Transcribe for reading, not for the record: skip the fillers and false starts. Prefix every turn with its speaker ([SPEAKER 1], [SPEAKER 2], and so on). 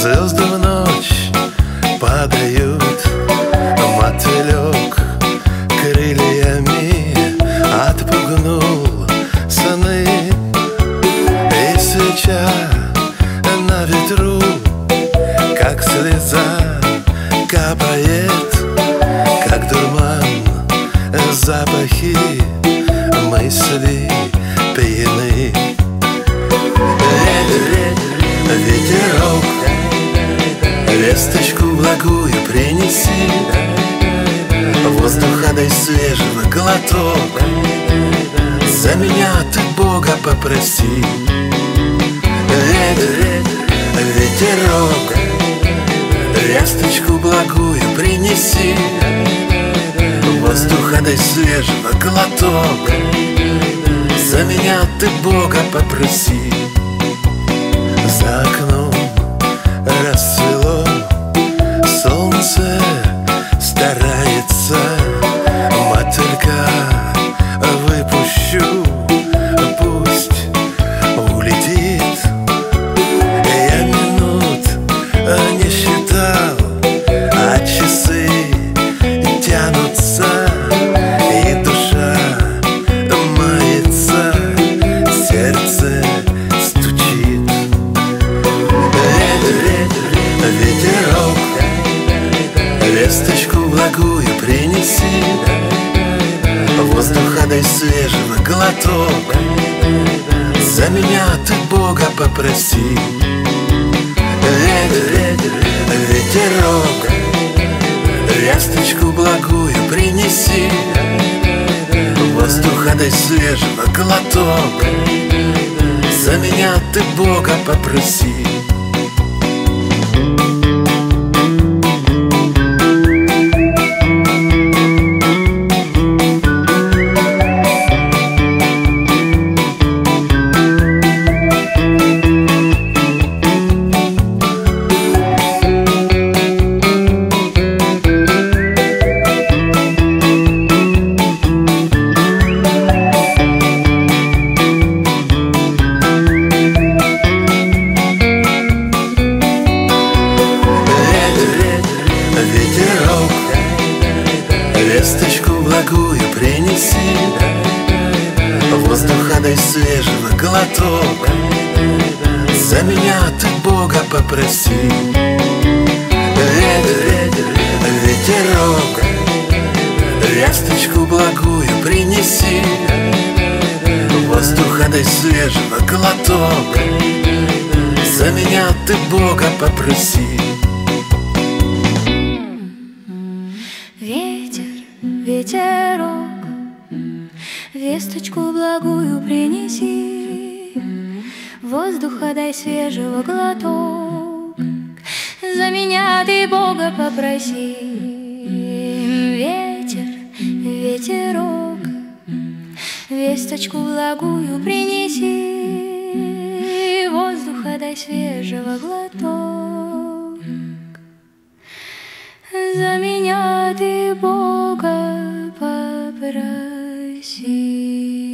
[SPEAKER 1] Звезды в ночь падают, мотылек крыльями отпугнул сны. И свеча на ветру, как слеза, капает, как дурман, запахи, мысли пьяны. Ветерок, весточку благую принеси, воздуха дай свежего глоток, за меня ты Бога попроси. Ветерок, весточку благую принеси, воздуха дай свежего глоток, за меня ты Бога попроси. За окном рассвело, солнце старается, мотылька выпущу, пусть улетит. Я минут не считал, а часы тянутся, и душа мается, сердце стучит. Ветерок, весточку благую принеси, воздуха дай свежего глоток, за меня ты Бога попроси. Ветерок, весточку благую принеси, воздуха дай свежего глоток, за меня ты Бога попроси. Ветерок, весточку благую принеси, воздуха дай свежего глоток, за меня ты Бога попроси. Ветерок, весточку благую принеси, воздуха дай свежего глоток, за меня ты Бога попроси.
[SPEAKER 2] Ветерок, весточку благую принеси, воздуха дай свежего глоток, за меня ты Бога попроси. Ветерок, весточку благую принеси, воздуха дай свежего глоток, за меня ты Бога попроси.